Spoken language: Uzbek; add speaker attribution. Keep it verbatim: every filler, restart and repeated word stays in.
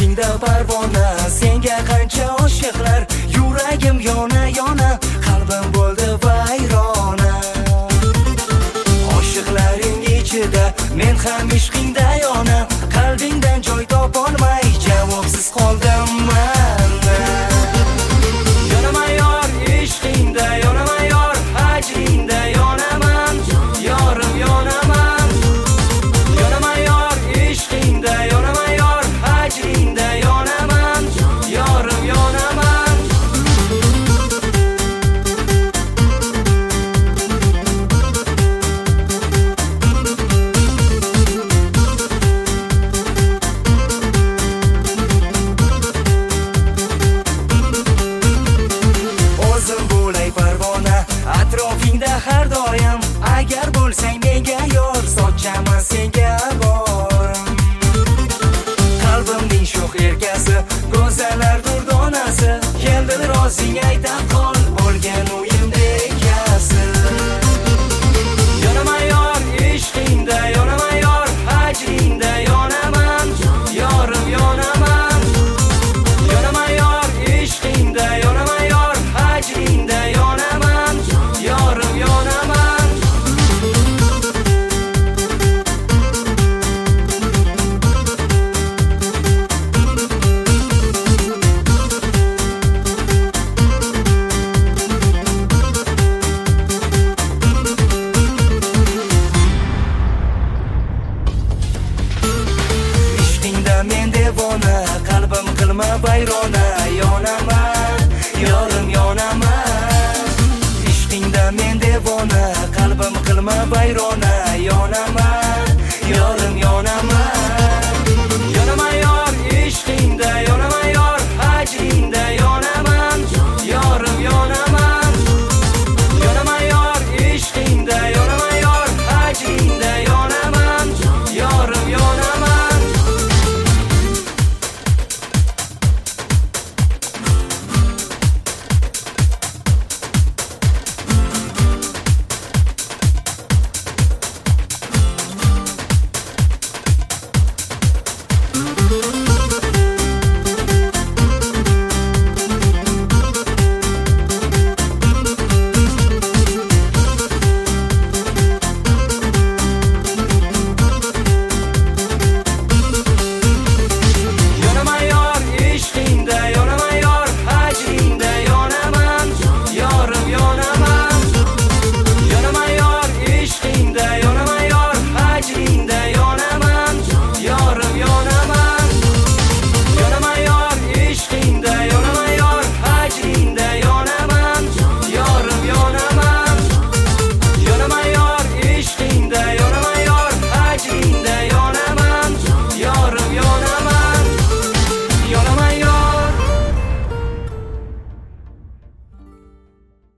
Speaker 1: atrofingda parvona, senga qancha oshiqlar, yuragim yona yona, qalbim bo'ldi vayrona. Oshiqlaring ichida men ham ishqingda yona, qalbingdan joy topolmay javobsiz qoldim mana. Yonaman yor ishqingda, yonaman yor ajringda, yonaman yorim yonaman. Yonaman yor ishqingda, yonaman yor ajringda, yonaman yorim yonaman. O'zim bo'lay parvona, atrofingda har doim, agar bo'lsang menga yor, sochaman senga borim. Qalbimning sho'x erkasi, go'zallar durdonasi, keldi rozing aytab qol, bo'lgan o'yimdek yasi. Yonaman yor ishqingda, yonaman yor ajringda, yonaman yorim yonaman. Yonaman yor ishqingda, yonaman yor ajringda, yonaman yorim yonaman. Ishqingda men devona, qalbim qilma bayrona, yonaman yorim yonaman. Ishqingda men devona, qalbim qilma bayrona, yonaman yorim yonaman. Yonaman yor ishqingda, yonaman yor ajringda, yonaman yorim yonaman. Yonaman yor ishqingda, yonaman yor ajringda, yonaman yorim yonaman.
Speaker 2: Thank you.